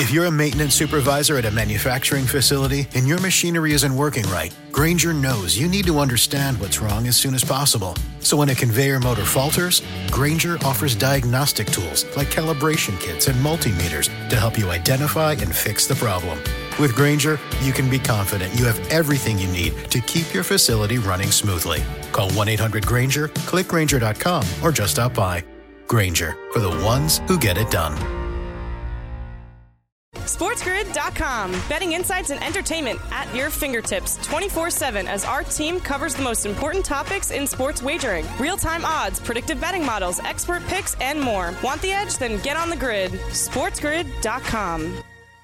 If you're a maintenance supervisor at a manufacturing facility and your machinery isn't working right, Grainger knows you need to understand what's wrong as soon as possible. So when a conveyor motor falters, Grainger offers diagnostic tools like calibration kits and multimeters to help you identify and fix the problem. With Grainger, you can be confident you have everything you need to keep your facility running smoothly. Call 1-800-GRAINGER, click Grainger.com, or just stop by. Grainger, for the ones who get it done. SportsGrid.com. Betting insights and entertainment at your fingertips 24/7 as our team covers the most important topics in sports wagering. Real-time odds, predictive betting models, expert picks, and more. Want the edge? Then get on the grid. SportsGrid.com.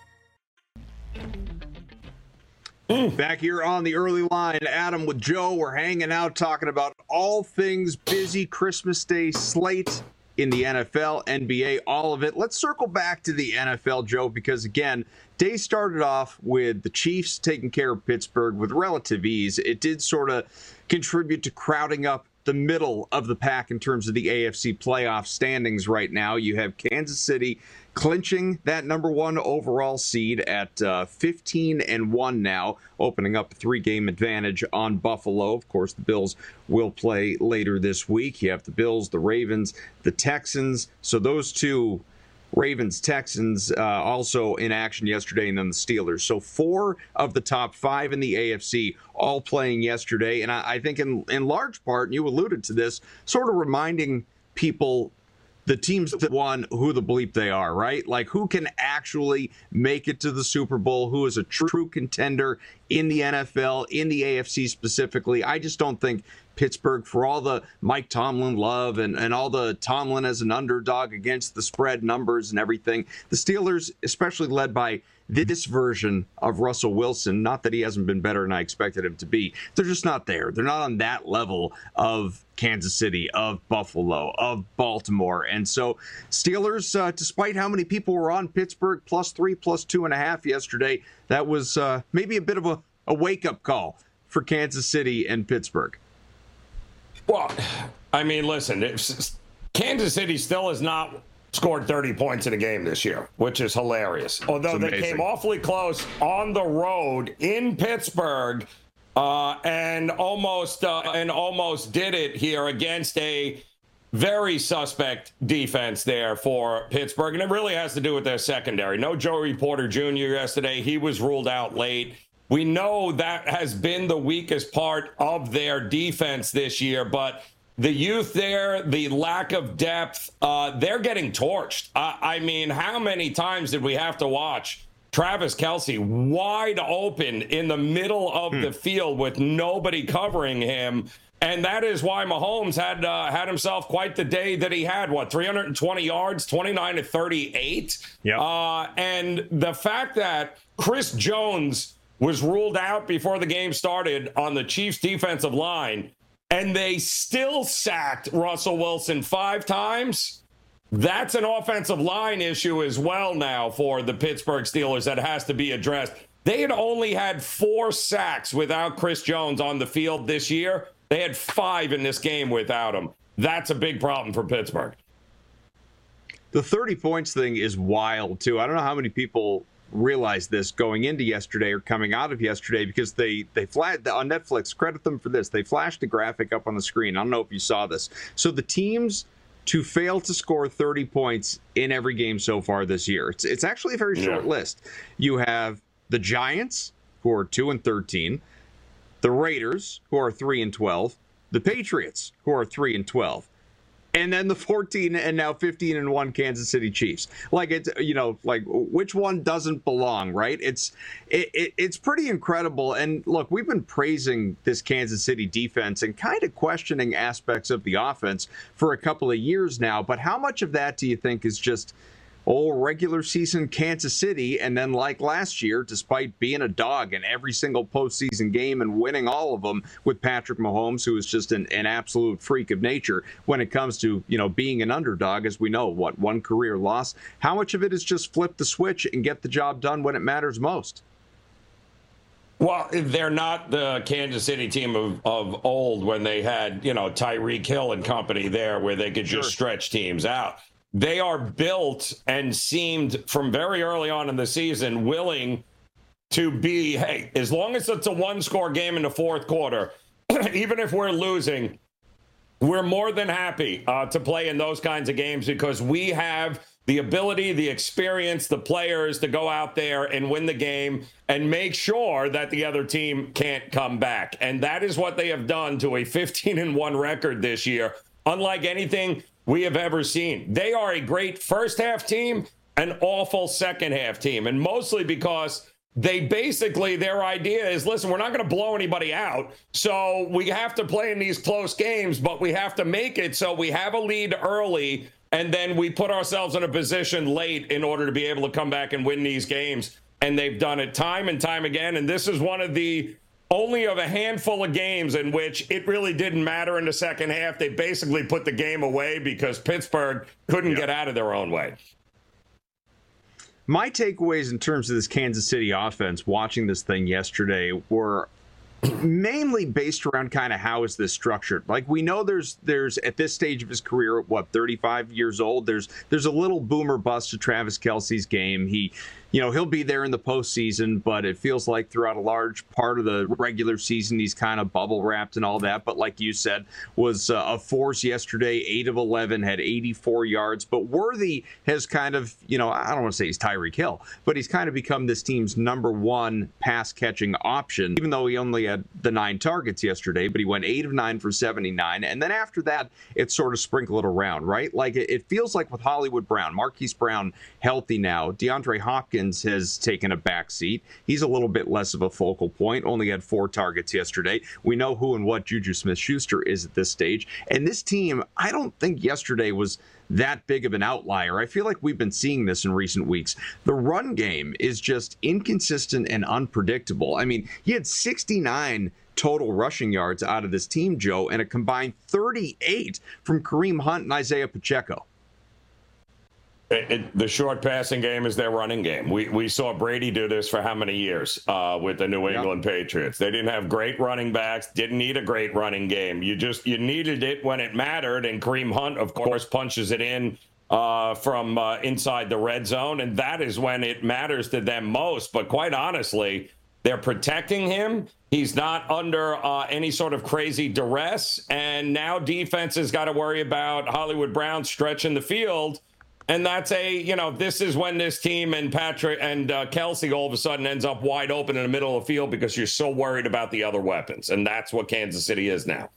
Back here on the early line, Adam with Joe. We're hanging out talking about all things busy Christmas Day slate in the NFL, NBA, all of it. Let's circle back to the NFL, Joe, because, again, day started off with the Chiefs taking care of Pittsburgh with relative ease. It did sort of contribute to crowding up the middle of the pack in terms of the AFC playoff standings right now. You have Kansas City clinching that number one overall seed at 15-1 now, opening up a 3-game advantage on Buffalo. Of course, the Bills will play later this week. You have the Bills, the Ravens, the Texans. So those two, Ravens, Texans, also in action yesterday, and then the Steelers. So 4 of the top 5 in the AFC all playing yesterday. And I think in large part, and you alluded to this, sort of reminding people the teams that won, who the bleep they are, right? Like, who can actually make it to the Super Bowl, who is a true contender in the NFL, in the AFC specifically. I just don't think Pittsburgh, for all the Mike Tomlin love and all the Tomlin as an underdog against the spread numbers and everything, the Steelers, especially led by this version of Russell Wilson, not that he hasn't been better than I expected him to be, they're just not there. They're not on that level of Kansas City, of Buffalo, of Baltimore. And so Steelers, despite how many people were on Pittsburgh, +3, +2.5 yesterday, that was maybe a bit of a wake-up call for Kansas City and Pittsburgh. Well, I mean, listen, Kansas City still has not scored 30 points in a game this year, which is hilarious. Although they came awfully close on the road in Pittsburgh and almost did it here against a very suspect defense there for Pittsburgh. And it really has to do with their secondary. No Joey Porter Jr. yesterday. He was ruled out late. We know that has been the weakest part of their defense this year, but the youth there, the lack of depth, they're getting torched. I mean, how many times did we have to watch Travis Kelce wide open in the middle of the field with nobody covering him? And that is why Mahomes had himself quite the day that he had. 320 yards, 29-38? Yep. And the fact that Chris Jones was ruled out before the game started on the Chiefs' defensive line, and they still sacked Russell Wilson 5 times, that's an offensive line issue as well now for the Pittsburgh Steelers that has to be addressed. They had only had 4 sacks without Chris Jones on the field this year. They had 5 in this game without him. That's a big problem for Pittsburgh. The 30 points thing is wild, too. I don't know how many people realized this going into yesterday or coming out of yesterday, because they flashed on Netflix. Credit them for this. They flashed the graphic up on the screen. I don't know if you saw this. So the teams to fail to score 30 points in every game so far this year, it's actually a very short list. You have the Giants, who are 2-13, the Raiders, who are 3-12, the Patriots, who are 3-12. And then the 14 and now 15-1 Kansas City Chiefs. Like, it's, like, which one doesn't belong, right? It's pretty incredible. And look, we've been praising this Kansas City defense and kind of questioning aspects of the offense for a couple of years now. But how much of that do you think is just regular season Kansas City, and then like last year, despite being a dog in every single postseason game and winning all of them with Patrick Mahomes, who is just an absolute freak of nature when it comes to, being an underdog, as we know, one career loss. How much of it is just flip the switch and get the job done when it matters most? Well, they're not the Kansas City team of old when they had, Tyreek Hill and company there where they could just stretch teams out. they are built and seemed from very early on in the season willing to be, hey, as long as it's a one-score game in the fourth quarter, even if we're losing, we're more than happy to play in those kinds of games because we have the ability, the experience, the players to go out there and win the game and make sure that the other team can't come back. And that is what they have done to a 15-1 record this year, unlike anything we have ever seen. They are a great first-half team, an awful second-half team, and mostly because they basically, their idea is, listen, we're not going to blow anybody out, so we have to play in these close games, but we have to make it so we have a lead early, and then we put ourselves in a position late in order to be able to come back and win these games. And they've done it time and time again, and this is one of the only of a handful of games in which it really didn't matter in the second half. They basically put the game away because Pittsburgh couldn't get out of their own way. My takeaways in terms of this Kansas City offense, watching this thing yesterday, were mainly based around kind of how is this structured. Like, we know there's at this stage of his career, 35 years old, there's a little boomer bust to Travis Kelce's game. He'll be there in the postseason, but it feels like throughout a large part of the regular season, he's kind of bubble wrapped and all that. But like you said, was a force yesterday, 8 of 11, had 84 yards. But Worthy has kind of, I don't want to say he's Tyreek Hill, but he's kind of become this team's number one pass catching option, even though he only had the 9 targets yesterday, but he went 8 of 9 for 79. And then after that, it's sort of sprinkled around, right? Like it feels like with Hollywood Brown, Marquise Brown healthy now, DeAndre Hopkins has taken a back seat. He's a little bit less of a focal point, only had 4 targets yesterday. We know who and what Juju Smith-Schuster is at this stage. And this team, I don't think yesterday was that big of an outlier. I feel like we've been seeing this in recent weeks. The run game is just inconsistent and unpredictable. I mean, he had 69 total rushing yards out of this team, Joe, and a combined 38 from Kareem Hunt and Isaiah Pacheco. The short passing game is their running game. We saw Brady do this for how many years with the New England Patriots. They didn't have great running backs, didn't need a great running game. You needed it when it mattered, and Kareem Hunt, of course, punches it in from inside the red zone, and that is when it matters to them most. But quite honestly, they're protecting him. He's not under any sort of crazy duress, and now defense has got to worry about Hollywood Brown stretching the field. And that's this is when this team and Patrick and Kelce all of a sudden ends up wide open in the middle of the field because you're so worried about the other weapons. And that's what Kansas City is now.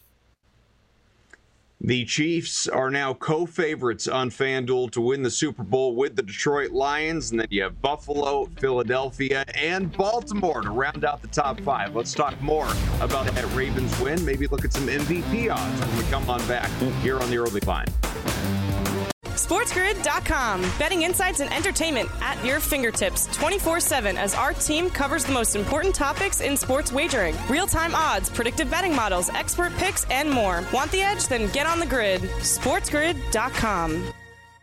The Chiefs are now co-favorites on FanDuel to win the Super Bowl with the Detroit Lions. And then you have Buffalo, Philadelphia, and Baltimore to round out the top 5. Let's talk more about that Ravens win. Maybe look at some MVP odds when we come on back here on the Early Line. SportsGrid.com. Betting insights and entertainment at your fingertips 24/7 as our team covers the most important topics in sports wagering. Real-time odds, predictive betting models, expert picks, and more. Want the edge? Then get on the grid. SportsGrid.com.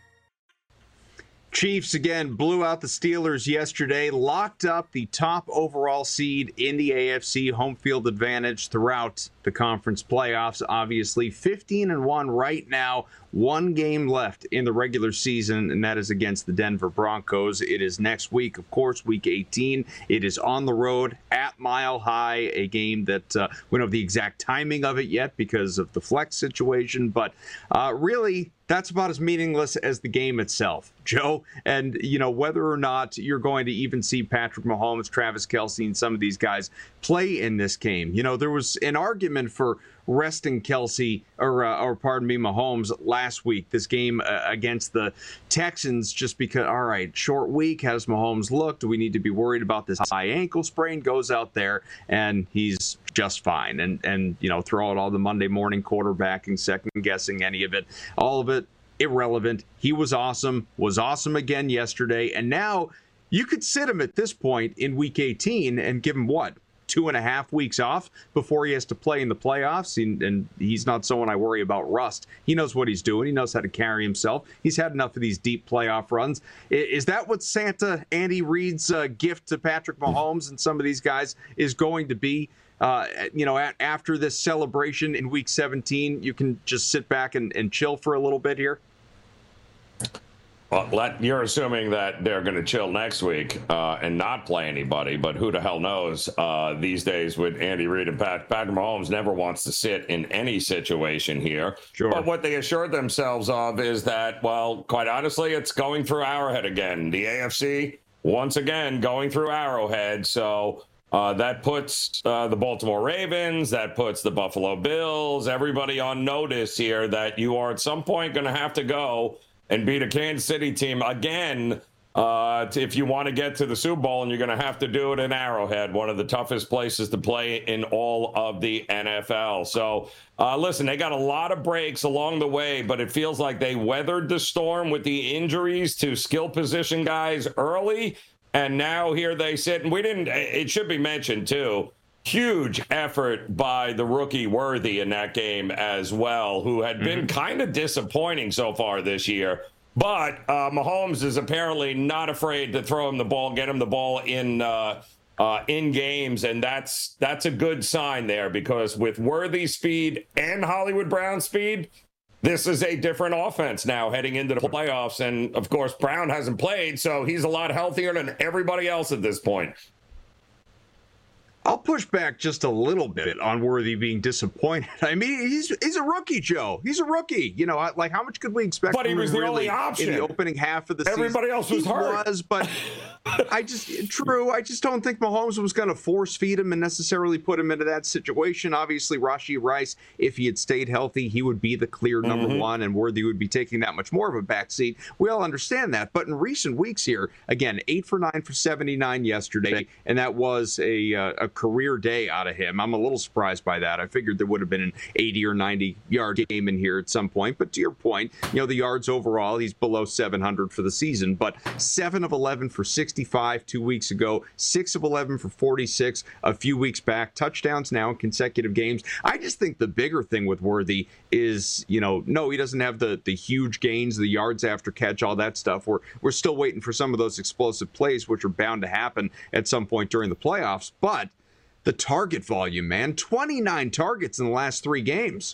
Chiefs again blew out the Steelers yesterday, locked up the top overall seed in the AFC, home field advantage throughout the conference playoffs. Obviously 15-1 right now, 1 game left in the regular season, and that is against the Denver Broncos. It is next week, of course, week 18. It is on the road at Mile High, a game that we don't have the exact timing of it yet because of the flex situation, but really that's about as meaningless as the game itself, Joe. And, whether or not you're going to even see Patrick Mahomes, Travis Kelce, and some of these guys play in this game. There was an argument for resting Kelce, or pardon me, Mahomes last week, this game against the Texans, just because, all right, short week, how does Mahomes look? Do we need to be worried about this high ankle sprain? Goes out there, and he's just fine. And throw out all the Monday morning quarterbacking, second-guessing any of it, all of it irrelevant. He was awesome again yesterday, and now you could sit him at this point in Week 18 and give him, 2.5 weeks off before he has to play in the playoffs, and he's not someone I worry about rust. He knows what he's doing. He knows how to carry himself. He's had enough of these deep playoff runs. Is that what Santa Andy Reid's gift to Patrick Mahomes and some of these guys is going to be? After this celebration in Week 17, you can just sit back and chill for a little bit here? Well, you're assuming that they're going to chill next week and not play anybody, but who the hell knows these days with Andy Reid and Patrick Mahomes never wants to sit in any situation here. Sure. But what they assured themselves of is that, well, quite honestly, it's going through Arrowhead again. The AFC, once again, going through Arrowhead. So that puts the Baltimore Ravens, that puts the Buffalo Bills, everybody on notice here that you are at some point going to have to go and beat a Kansas City team again if you want to get to the Super Bowl, and you're going to have to do it in Arrowhead, one of the toughest places to play in all of the NFL. So, listen, they got a lot of breaks along the way, but it feels like they weathered the storm with the injuries to skill position guys early, and now here they sit. And it should be mentioned, too, huge effort by the rookie Worthy in that game as well, who had been kind of disappointing so far this year. But Mahomes is apparently not afraid to throw him the ball, get him the ball in games, and that's a good sign there, because with Worthy speed and Hollywood Brown speed, this is a different offense now heading into the playoffs. And, of course, Brown hasn't played, so he's a lot healthier than everybody else at this point. I'll push back just a little bit on Worthy being disappointed. I mean, he's a rookie, Joe. He's a rookie. You know, like, how much could we expect? But he was the only option in the opening half of the season. Everybody else was hurt. He was, but I just don't think Mahomes was going to force feed him and necessarily put him into that situation. Obviously, Rashee Rice, if he had stayed healthy, he would be the clear number one, and Worthy would be taking that much more of a backseat. We all understand that. But in recent weeks here, again, 8 for 9 for 79 yesterday, and that was a career day out of him. I'm a little surprised by that. I figured there would have been an 80 or 90 yard game in here at some point. But to your point, you know, the yards overall, he's below 700 for the season, but 7 of 11 for 65 2 weeks ago, 6 of 11 for 46 a few weeks back, touchdowns now in consecutive games. I just think the bigger thing with Worthy is, you know, no, he doesn't have the huge gains, the yards after catch, all that stuff. We're still waiting for some of those explosive plays, which are bound to happen at some point during the playoffs. But the target volume, man, 29 targets in the last 3 games.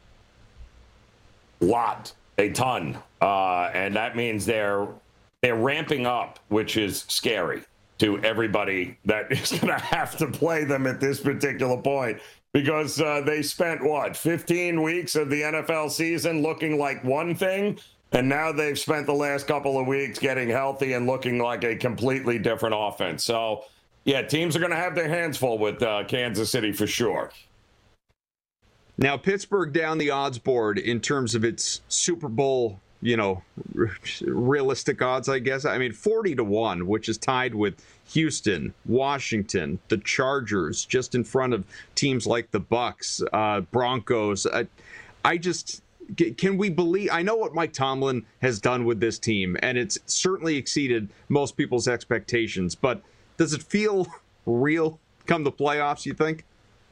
A ton. And that means they're ramping up, which is scary to everybody that is going to have to play them at this particular point, because they spent, 15 weeks of the NFL season looking like one thing, and now they've spent the last couple of weeks getting healthy and looking like a completely different offense. So, yeah, teams are going to have their hands full with Kansas City for sure. Now, Pittsburgh down the odds board in terms of its Super Bowl, you know, realistic odds, I guess. I mean, 40-1, which is tied with Houston, Washington, the Chargers, just in front of teams like the Bucks, Broncos. Can we believe? I know what Mike Tomlin has done with this team, and it's certainly exceeded most people's expectations, but does it feel real come the playoffs, you think?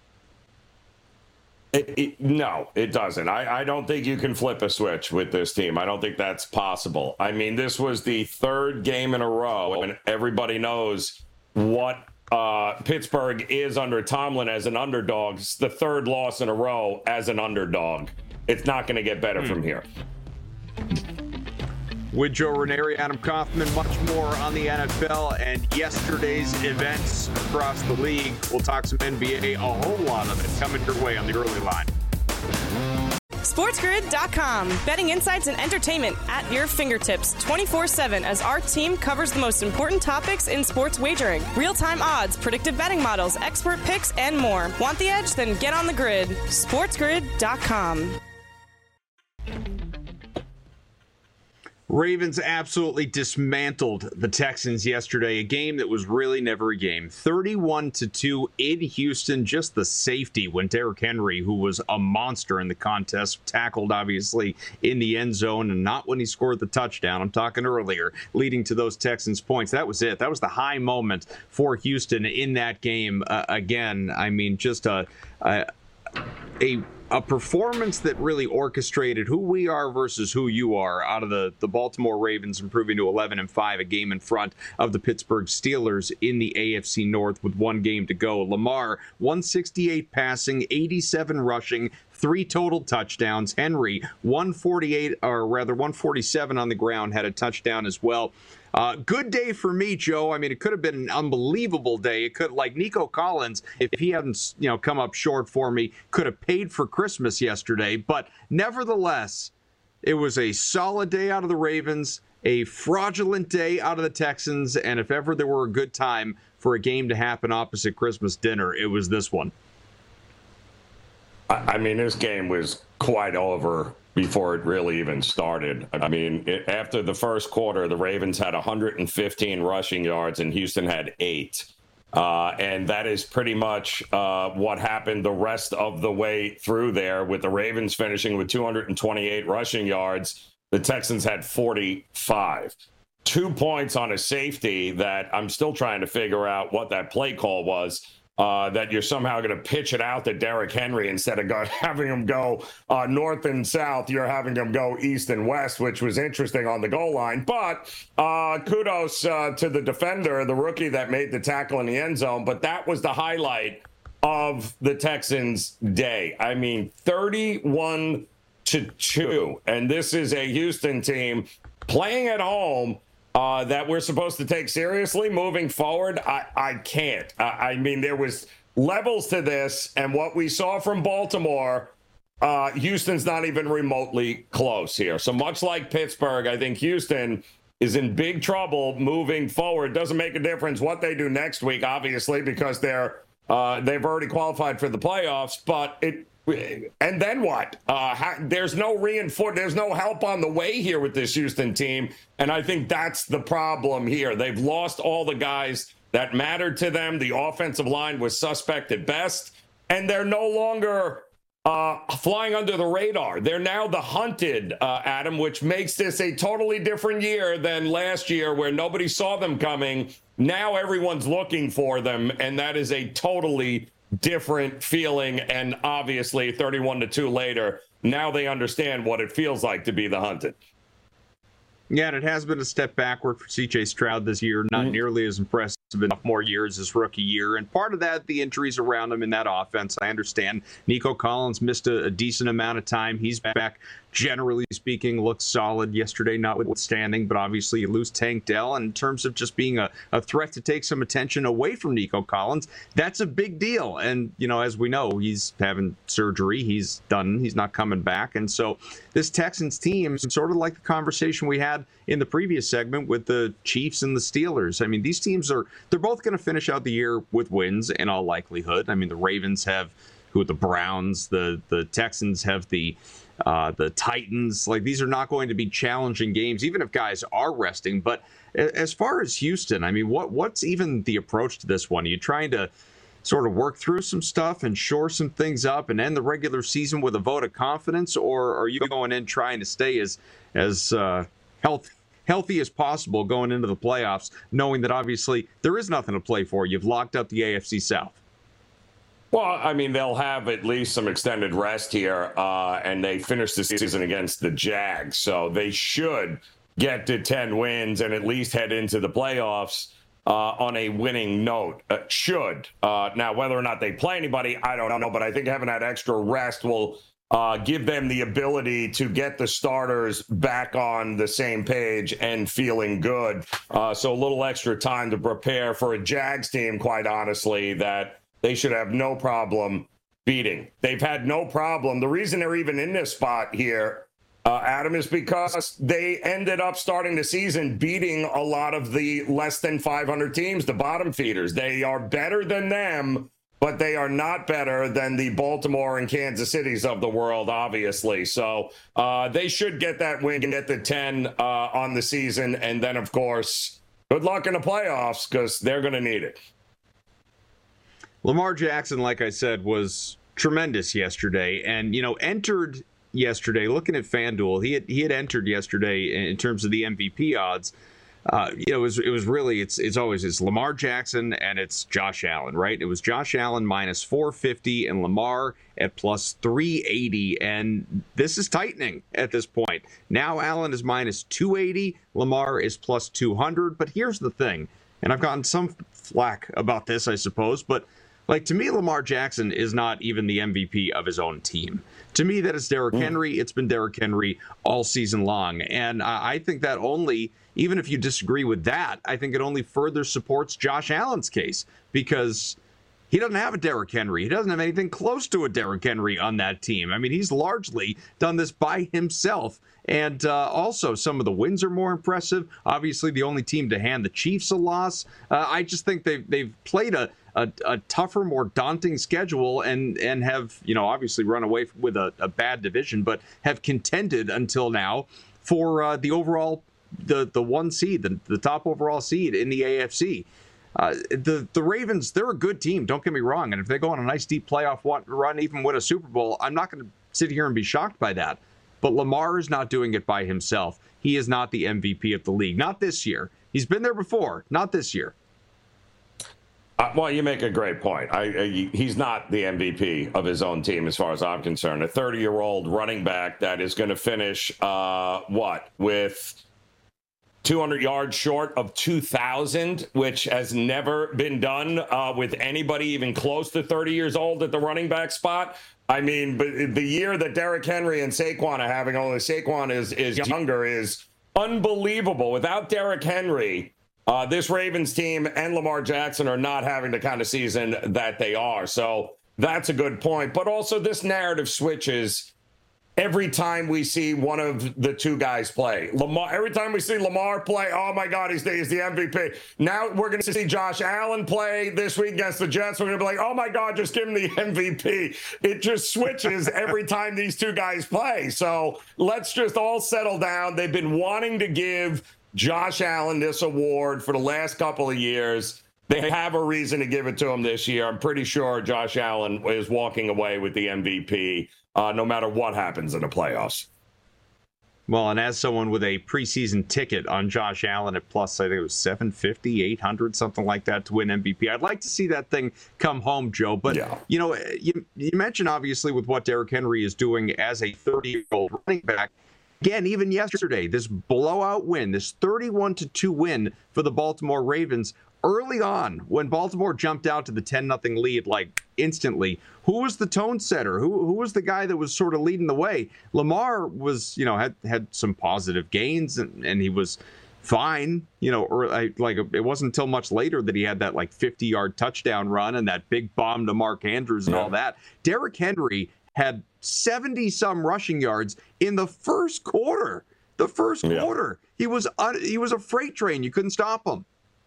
No, it doesn't. I don't think you can flip a switch with this team. I don't think that's possible. I mean, this was the 3rd game in a row, and everybody knows what Pittsburgh is under Tomlin as an underdog. It's the 3rd loss in a row as an underdog. It's not going to get better from here. With Joe Ranieri, Adam Kaufman, much more on the NFL and yesterday's events across the league. We'll talk some NBA, a whole lot of it coming your way on the early line. SportsGrid.com. Betting insights and entertainment at your fingertips 24/7 as our team covers the most important topics in sports wagering. Real-time odds, predictive betting models, expert picks, and more. Want the edge? Then get on the grid. SportsGrid.com. Ravens absolutely dismantled the Texans yesterday, a game that was really never a game. 31-2 in Houston, just the safety when Derrick Henry, who was a monster in the contest, tackled obviously in the end zone, and not when he scored the touchdown. I'm talking earlier, leading to those Texans points. That was it. That was the high moment for Houston in that game. Again, I mean, just a a performance that really orchestrated who we are versus who you are out of the Baltimore Ravens, improving to 11-5, a game in front of the Pittsburgh Steelers in the AFC North with one game to go. Lamar, 168 passing, 87 rushing, 3 total touchdowns. Henry, 147 on the ground, had a touchdown as well. Good day for me, Joe. I mean, it could have been an unbelievable day. It could, like Nico Collins, if he hadn't, come up short for me, could have paid for Christmas yesterday. But nevertheless, it was a solid day out of the Ravens, a fraudulent day out of the Texans, and if ever there were a good time for a game to happen opposite Christmas dinner, it was this one. I mean, this game was quite over before it really even started. I mean, after the first quarter, the Ravens had 115 rushing yards and Houston had 8. And that is pretty much what happened the rest of the way through there, with the Ravens finishing with 228 rushing yards. The Texans had 45. 2 points on a safety that I'm still trying to figure out what that play call was. That you're somehow going to pitch it out to Derrick Henry instead of having him go north and south. You're having him go east and west, which was interesting on the goal line. But kudos to the defender, the rookie that made the tackle in the end zone. But that was the highlight of the Texans' day. I mean, 31-2. And this is a Houston team playing at home that we're supposed to take seriously moving forward. I can't. I mean, there was levels to this, and what we saw from Baltimore, Houston's not even remotely close here. So much like Pittsburgh, I think Houston is in big trouble moving forward. Doesn't make a difference what they do next week, obviously, because they've already qualified for the playoffs. But and then what? There's no there's no help on the way here with this Houston team, and I think that's the problem here. They've lost all the guys that mattered to them. The offensive line was suspect at best, and they're no longer flying under the radar. They're now the hunted, Adam, which makes this a totally different year than last year where nobody saw them coming. Now everyone's looking for them, and that is a totally different feeling. And obviously 31-2 later, now they understand what it feels like to be the hunted. Yeah, and it has been a step backward for C.J. Stroud this year. Not nearly as impressive in more years his rookie year. And part of that, the injuries around him in that offense. I understand Nico Collins missed a decent amount of time. He's back, generally speaking, looks solid yesterday, notwithstanding. But obviously you lose Tank Dell. And in terms of just being a threat to take some attention away from Nico Collins, that's a big deal. And, as we know, he's having surgery. He's done. He's not coming back. And so this Texans team, sort of like the conversation we had in the previous segment with the Chiefs and the Steelers. I mean, these teams they're both going to finish out the year with wins in all likelihood. I mean, the Ravens have the Browns, the Texans have the Titans. Like, these are not going to be challenging games, even if guys are resting. But as far as Houston, I mean, what's even the approach to this one? Are you trying to sort of work through some stuff and shore some things up and end the regular season with a vote of confidence, or are you going in trying to stay as healthy as possible going into the playoffs, knowing that obviously there is nothing to play for? You've locked up the AFC South. Well, I mean, they'll have at least some extended rest here, and they finished the season against the Jags, so they should get to 10 wins and at least head into the playoffs on a winning note. Should. Now, whether or not they play anybody, I don't know, but I think having that extra rest will give them the ability to get the starters back on the same page and feeling good. So a little extra time to prepare for a Jags team, quite honestly, that they should have no problem beating. They've had no problem. The reason they're even in this spot here, Adam, is because they ended up starting the season beating a lot of the less than 500 teams, the bottom feeders. They are better than them, but they are not better than the Baltimore and Kansas Cities of the world, obviously. So they should get that win and get the 10 on the season. And then, of course, good luck in the playoffs, because they're going to need it. Lamar Jackson, like I said, was tremendous yesterday, and entered yesterday. Looking at FanDuel, he had entered yesterday in terms of the MVP odds it was really it's always Lamar Jackson and it's Josh Allen, right? It was Josh Allen minus 450 and Lamar at plus 380, and this is tightening at this point. Now Allen is minus 280, Lamar is plus 200. But here's the thing, and I've gotten some flack about this, I suppose, but like, to me, Lamar Jackson is not even the MVP of his own team. To me, that is Derrick Henry. It's been Derrick Henry all season long. And I think that only, even if you disagree with that, I think it only further supports Josh Allen's case, because he doesn't have a Derrick Henry. He doesn't have anything close to a Derrick Henry on that team. I mean, he's largely done this by himself. And also, some of the wins are more impressive. Obviously, the only team to hand the Chiefs a loss. I just think they've played a tougher, more daunting schedule and have, obviously run away with a bad division, but have contended until now for the overall, the one seed, the top overall seed in the AFC. The Ravens, they're a good team, don't get me wrong. And if they go on a nice deep playoff run, even win a Super Bowl, I'm not going to sit here and be shocked by that. But Lamar is not doing it by himself. He is not the MVP of the league. Not this year. He's been there before. Not this year. Well, you make a great point. He's not the MVP of his own team as far as I'm concerned. A 30-year-old running back that is going to finish, with 200 yards short of 2,000, which has never been done with anybody even close to 30 years old at the running back spot. I mean, but the year that Derrick Henry and Saquon are having, only Saquon is younger, is unbelievable. Without Derrick Henry, this Ravens team and Lamar Jackson are not having the kind of season that they are. So that's a good point. But also, this narrative switches every time we see one of the two guys play. Every time we see Lamar play, oh my God, he's the MVP. Now we're going to see Josh Allen play this week against the Jets. We're going to be like, oh my God, just give him the MVP. It just switches every time these two guys play. So let's just all settle down. They've been wanting to give Josh Allen this award for the last couple of years. They have a reason to give it to him this year. I'm pretty sure Josh Allen is walking away with the MVP. No matter what happens in the playoffs. Well, and as someone with a preseason ticket on Josh Allen at plus, I think it was 750, 800, something like that to win MVP, I'd like to see that thing come home, Joe. But, you mentioned, obviously, with what Derrick Henry is doing as a 30-year-old running back. Again, even yesterday, this blowout win, this 31-2 win for the Baltimore Ravens, early on, when Baltimore jumped out to the 10-0 lead, like instantly, who was the tone setter? Who was the guy that was sort of leading the way? Lamar was, had some positive gains and he was fine, it wasn't until much later that he had that 50-yard touchdown run and that big bomb to Mark Andrews and all that. Derrick Henry had 70-some rushing yards in the first quarter. Quarter. He was a freight train. You couldn't stop him.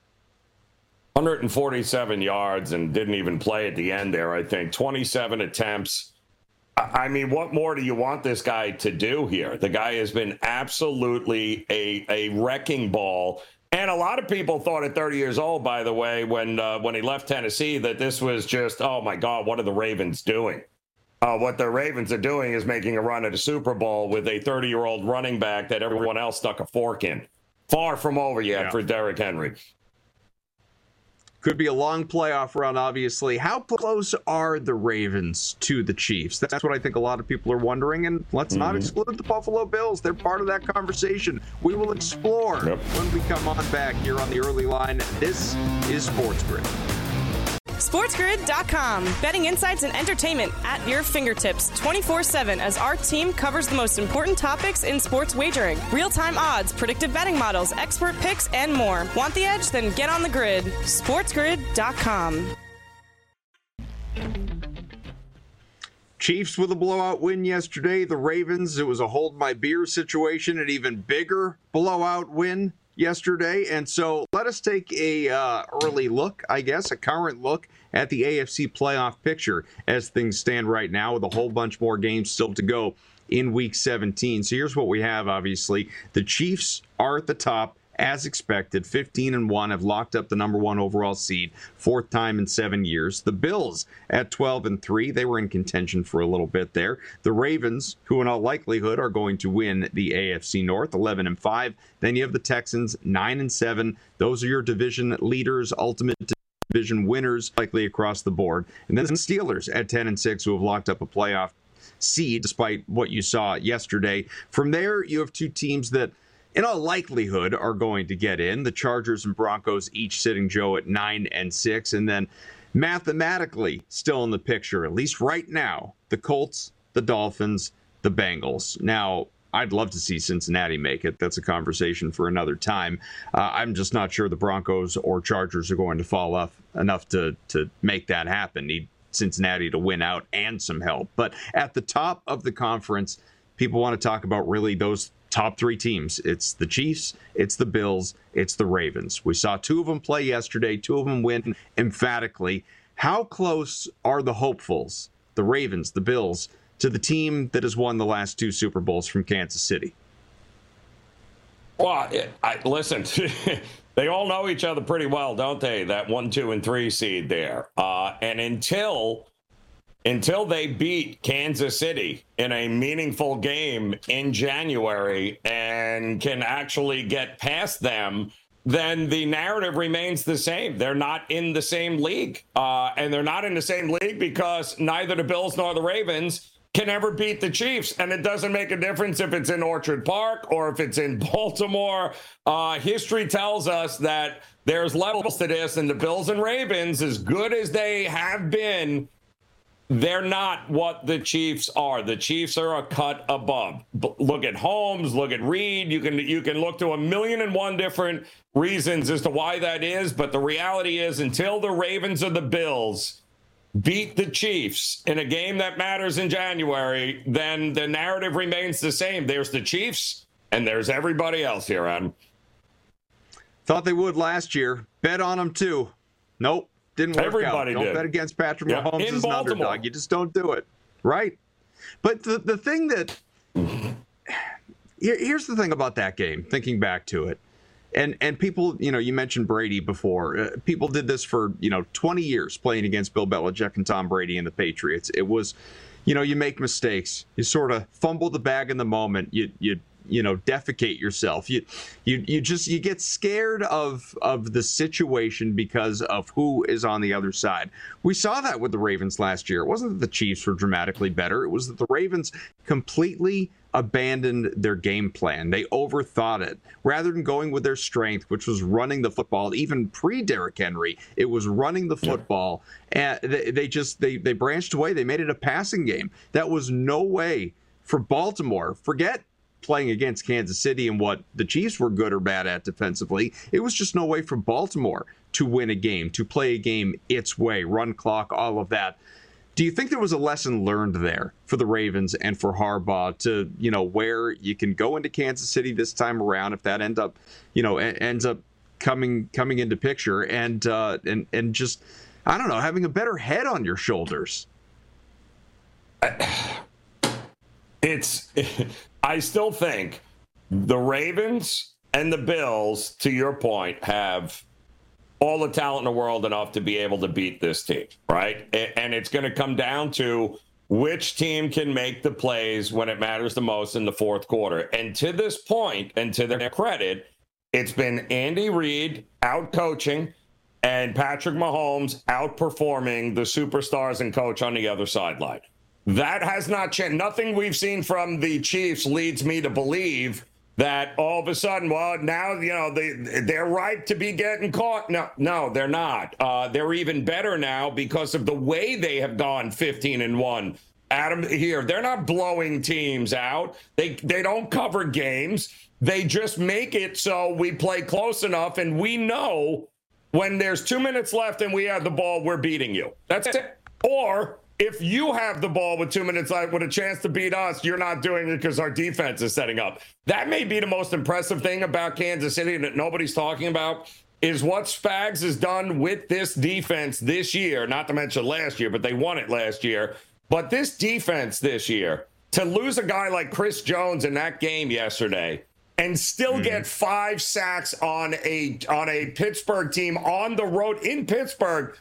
147 yards and didn't even play at the end there, I think. 27 attempts. I mean, what more do you want this guy to do here? The guy has been absolutely a wrecking ball. And a lot of people thought at 30 years old, by the way, when he left Tennessee, that this was just, oh, my God, what are the Ravens doing? What the Ravens are doing is making a run at a Super Bowl with a 30-year-old running back that everyone else stuck a fork in. Far from over yet for Derrick Henry. Could be a long playoff run, obviously. How close are the Ravens to the Chiefs? That's what I think a lot of people are wondering. And let's not exclude the Buffalo Bills. They're part of that conversation. We will explore when we come on back here on the early line. This is Sports Grid. SportsGrid.com. Betting insights and entertainment at your fingertips 24/7 as our team covers the most important topics in sports wagering. Real-time odds, predictive betting models, expert picks, and more. Want the edge? Then get on the grid. SportsGrid.com. Chiefs with a blowout win yesterday. The Ravens, it was a hold my beer situation, an even bigger blowout win yesterday. And so let us take a early look, I guess, a current look at the AFC playoff picture as things stand right now, with a whole bunch more games still to go in Week 17. So here's what we have, obviously. The Chiefs are at the top as expected, 15-1, have locked up the number 1 overall seed, 4th time in 7 years. The Bills at 12-3, they were in contention for a little bit there. The Ravens, who in all likelihood are going to win the AFC North, 11-5. Then you have the Texans, 9-7. Those are your division leaders, ultimate division winners, likely across the board. And then the Steelers at 10-6, who have locked up a playoff seed, despite what you saw yesterday. From there, you have two teams that in all likelihood are going to get in. The Chargers and Broncos each sitting, Joe, at 9-6. And then mathematically still in the picture, at least right now, the Colts, the Dolphins, the Bengals. Now, I'd love to see Cincinnati make it. That's a conversation for another time. I'm just not sure the Broncos or Chargers are going to fall off enough to make that happen. Need Cincinnati to win out and some help. But at the top of the conference, people want to talk about really those top three teams. It's the Chiefs, it's the Bills, it's the Ravens. We saw two of them play yesterday, two of them win emphatically. How close are the hopefuls, the Ravens, the Bills, to the team that has won the last two Super Bowls from Kansas City? Well, listen, they all know each other pretty well, don't they? That 1, 2, and 3 seed there. And until they beat Kansas City in a meaningful game in January and can actually get past them, then the narrative remains the same. They're not in the same league. And they're not in the same league because neither the Bills nor the Ravens can ever beat the Chiefs. And it doesn't make a difference if it's in Orchard Park or if it's in Baltimore. History tells us that there's levels to this, and the Bills and Ravens, as good as they have been, they're not what the Chiefs are. The Chiefs are a cut above. Look at Holmes, look at Reed. You can look to 1,000,001 different reasons as to why that is, but the reality is until the Ravens or the Bills beat the Chiefs in a game that matters in January, then the narrative remains the same. There's the Chiefs and there's everybody else here, Adam. Thought they would last year. Bet on them too. Nope. Didn't work Everybody out. Don't did. Bet against Patrick Mahomes in as an Baltimore. underdog. You just don't do it. Right. But the thing that here's the thing about that game, thinking back to it. And people, you mentioned Brady before. People did this for, 20 years playing against Bill Belichick and Tom Brady and the Patriots. It was, you make mistakes. You sort of fumble the bag in the moment. You defecate yourself. You get scared of the situation because of who is on the other side. We saw that with the Ravens last year. It wasn't that the Chiefs were dramatically better. It was that the Ravens completely abandoned their game plan. They overthought it. Rather than going with their strength, which was running the football, even pre-Derrick Henry, it was running the football. And they branched away. They made it a passing game. That was no way for Baltimore. Forget playing against Kansas City and what the Chiefs were good or bad at defensively. It was just no way for Baltimore to win a game, to play a game its way, run clock, all of that. Do you think there was a lesson learned there for the Ravens and for Harbaugh to, where you can go into Kansas City this time around if that ends up coming into picture and just, I don't know, having a better head on your shoulders? I still think the Ravens and the Bills, to your point, have all the talent in the world enough to be able to beat this team, right? And it's going to come down to which team can make the plays when it matters the most in the fourth quarter. And to this point, and to their credit, it's been Andy Reid out coaching and Patrick Mahomes outperforming the superstars and coach on the other sideline. That has not changed. Nothing we've seen from the Chiefs leads me to believe that all of a sudden, now, they're ripe to be getting caught. No, they're not. They're even better now because of the way they have gone 15-1. Adam, here, they're not blowing teams out. They don't cover games. They just make it so we play close enough, and we know when there's 2 minutes left and we have the ball, we're beating you. That's it. Or if you have the ball with 2 minutes left with a chance to beat us, you're not doing it because our defense is setting up. That may be the most impressive thing about Kansas City that nobody's talking about is what Spags has done with this defense this year, not to mention last year, but they won it last year. But this defense this year, to lose a guy like Chris Jones in that game yesterday, and still get 5 sacks on a Pittsburgh team on the road in Pittsburgh.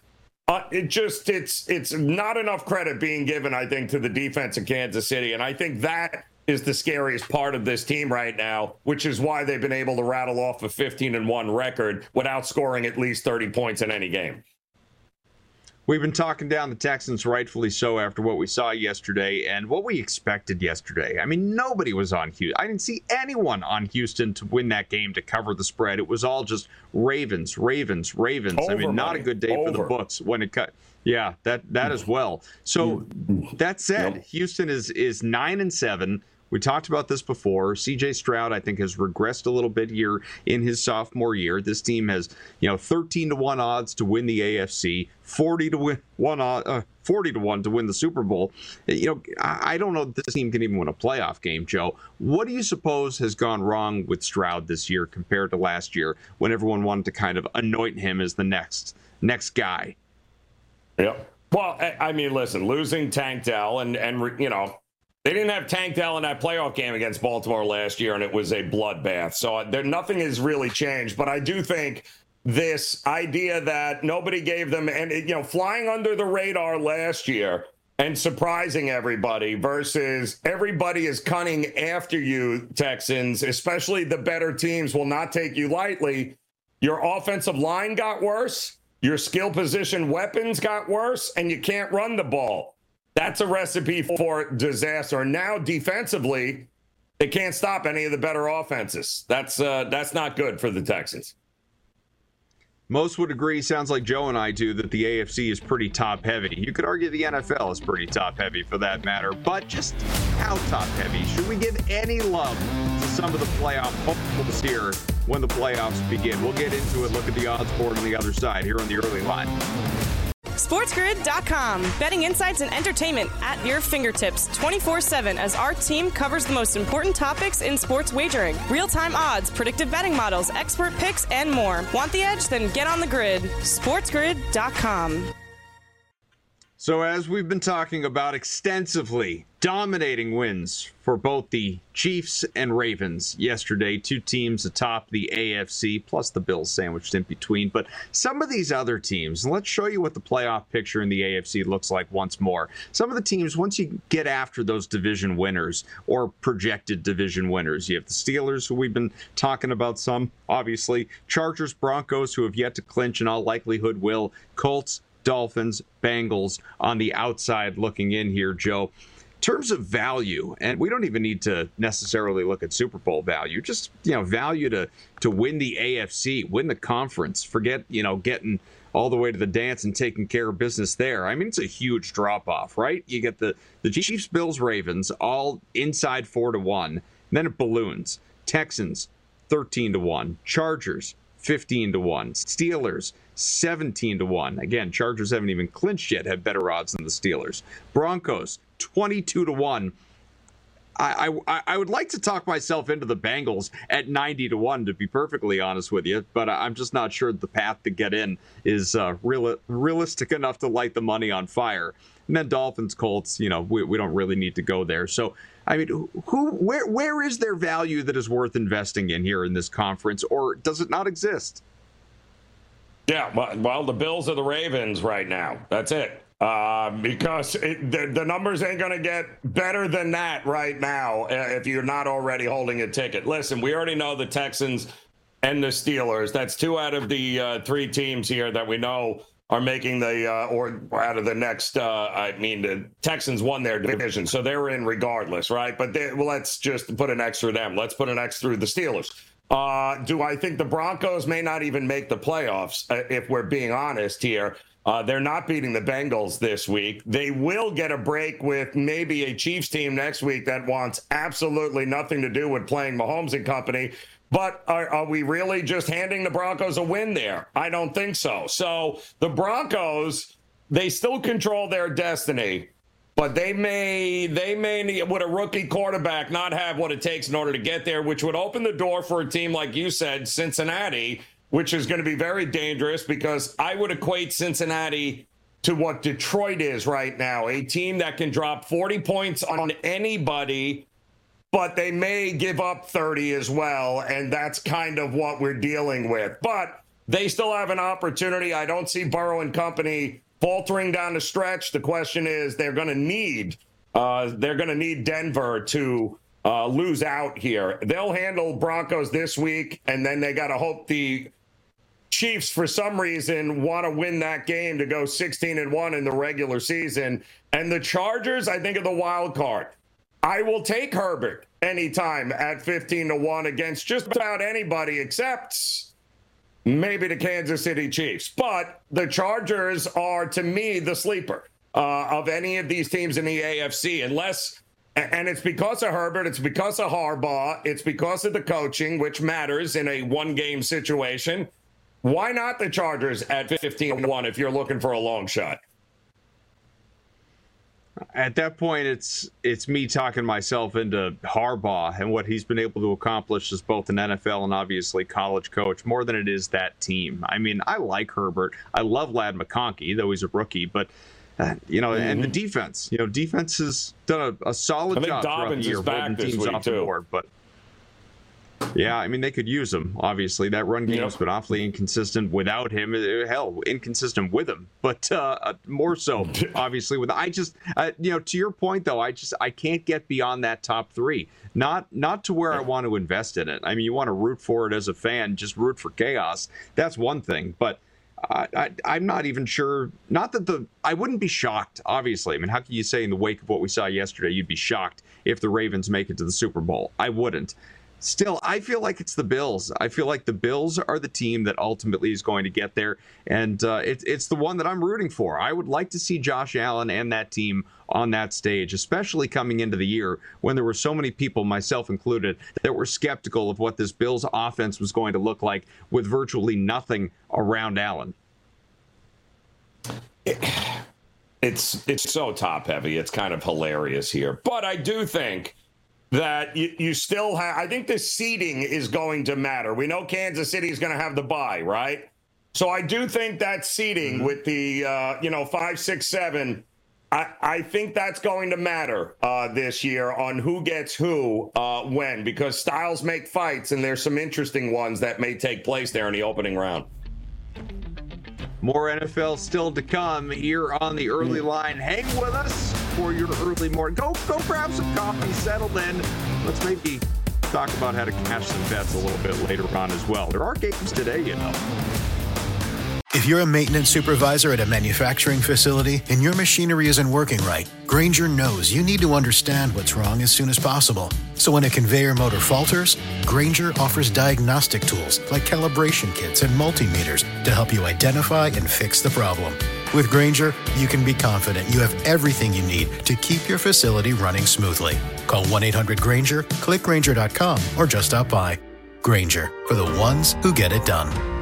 It's not enough credit being given, I think, to the defense of Kansas City. And I think that is the scariest part of this team right now, which is why they've been able to rattle off a 15-1 record without scoring at least 30 points in any game. We've been talking down the Texans, rightfully so, after what we saw yesterday and what we expected yesterday. I mean, nobody was on Houston. I didn't see anyone on Houston to win that game, to cover the spread. It was all just Ravens. I mean, not a good day for the books when it cut. Yeah, that as well. So that said, Houston is 9-7. We talked about this before. C.J. Stroud, I think, has regressed a little bit here in his sophomore year. This team has, 13-1 odds to win the AFC, 40 to one to win the Super Bowl. I don't know if this team can even win a playoff game, Joe. What do you suppose has gone wrong with Stroud this year compared to last year, when everyone wanted to kind of anoint him as the next guy? Yep. Well, I mean, listen, losing Tank Dell and they didn't have Tank Dell in that playoff game against Baltimore last year, and it was a bloodbath. So nothing has really changed. But I do think this idea that nobody gave them, and flying under the radar last year and surprising everybody versus everybody is cunning after you, Texans, especially the better teams, will not take you lightly. Your offensive line got worse. Your skill position weapons got worse, and you can't run the ball. That's a recipe for disaster. Now, defensively, they can't stop any of the better offenses. That's not good for the Texans. Most would agree, sounds like Joe and I do, that the AFC is pretty top-heavy. You could argue the NFL is pretty top-heavy for that matter, but just how top-heavy? Should we give any love to some of the playoff hopefuls here when the playoffs begin? We'll get into it, look at the odds board on the other side here on the early line. SportsGrid.com. Betting insights and entertainment at your fingertips 24/7 as our team covers the most important topics in sports wagering. Real-time odds, predictive betting models, expert picks, and more. Want the edge? Then get on the grid. SportsGrid.com. So as we've been talking about extensively, dominating wins for both the Chiefs and Ravens yesterday, two teams atop the AFC, plus the Bills sandwiched in between. But some of these other teams, and let's show you what the playoff picture in the AFC looks like once more. Some of the teams, once you get after those division winners or projected division winners, you have the Steelers, who we've been talking about some, obviously, Chargers, Broncos, who have yet to clinch, in all likelihood will, Colts, Dolphins, Bengals on the outside looking in here, Joe. In terms of value, and we don't even need to necessarily look at Super Bowl value, just, value to win the AFC, win the conference, forget, getting all the way to the dance and taking care of business there. I mean, it's a huge drop-off, right? You get the Chiefs, Bills, Ravens, all inside 4-1, and then it balloons. Texans, 13-1. Chargers, 15-1. Steelers, 17-1. Again, Chargers haven't even clinched yet, have better odds than the Steelers. Broncos, 22-1. I would like to talk myself into the Bengals at 90-1, to be perfectly honest with you, but I'm just not sure the path to get in is realistic enough to light the money on fire. And then Dolphins, Colts, we don't really need to go there. So, I mean, where is there value that is worth investing in here in this conference, or does it not exist? Yeah, well, the Bills are the Ravens right now. That's it. Because the numbers ain't going to get better than that right now if you're not already holding a ticket. Listen, we already know the Texans and the Steelers. That's two out of the three teams here that we know are making the or out of the next. The Texans won their division, so they're in regardless, right? But let's just put an X through them. Let's put an X through the Steelers. Do I think the Broncos may not even make the playoffs, if we're being honest here? They're not beating the Bengals this week. They will get a break with maybe a Chiefs team next week that wants absolutely nothing to do with playing Mahomes and company. But are we really just handing the Broncos a win there? I don't think so. So the Broncos, they still control their destiny. But they may, with a rookie quarterback, not have what it takes in order to get there, which would open the door for a team, like you said, Cincinnati, which is going to be very dangerous, because I would equate Cincinnati to what Detroit is right now, a team that can drop 40 points on anybody, but they may give up 30 as well, and that's kind of what we're dealing with. But they still have an opportunity. I don't see Burrow and company faltering down the stretch. The question is, they're going to need Denver to lose out here. They'll handle Broncos this week, and then they got to hope the Chiefs, for some reason, want to win that game to go 16-1 in the regular season. And the Chargers, I think, are the wild card. I will take Herbert anytime at 15-1 against just about anybody except maybe the Kansas City Chiefs. But the Chargers are, to me, the sleeper of any of these teams in the AFC, and it's because of Herbert, it's because of Harbaugh, it's because of the coaching, which matters in a one-game situation. Why not the Chargers at 15-1 if you're looking for a long shot? At that point, it's me talking myself into Harbaugh and what he's been able to accomplish as both an NFL and obviously college coach, more than it is that team. I mean, I like Herbert. I love Ladd McConkey, though he's a rookie, but and the defense. Defense has done a solid job throughout the year, holding teams off the board. But yeah, I mean, they could use him. Obviously, that run game's been awfully inconsistent without him. Hell, inconsistent with him, but more so, obviously, with. To your point though, I can't get beyond that top three. Not to where I want to invest in it. I mean, you want to root for it as a fan, just root for chaos. That's one thing, but I'm not even sure. Not that I wouldn't be shocked. Obviously, I mean, how can you say in the wake of what we saw yesterday, you'd be shocked if the Ravens make it to the Super Bowl? I wouldn't. Still, I feel like it's the Bills. I feel like the Bills are the team that ultimately is going to get there, and it's the one that I'm rooting for. I would like to see Josh Allen and that team on that stage, especially coming into the year when there were so many people, myself included, that were skeptical of what this Bills offense was going to look like with virtually nothing around Allen. It's so top heavy. It's kind of hilarious here, but I do think that you still have, I think the seeding is going to matter. We know Kansas City is going to have the bye, right? So I do think that seeding with the, 5, 6, 7, I think that's going to matter this year on who gets who when, because styles make fights, and there's some interesting ones that may take place there in the opening round. More NFL still to come here on the early line. Hang with us for your early morning. Go grab some coffee, settle in. Let's maybe talk about how to cash some bets a little bit later on as well. There are games today, If you're a maintenance supervisor at a manufacturing facility and your machinery isn't working right, Grainger knows you need to understand what's wrong as soon as possible. So when a conveyor motor falters, Grainger offers diagnostic tools like calibration kits and multimeters to help you identify and fix the problem. With Grainger, you can be confident you have everything you need to keep your facility running smoothly. Call 1-800-GRAINGER, click Grainger.com, or just stop by. Grainger, for the ones who get it done.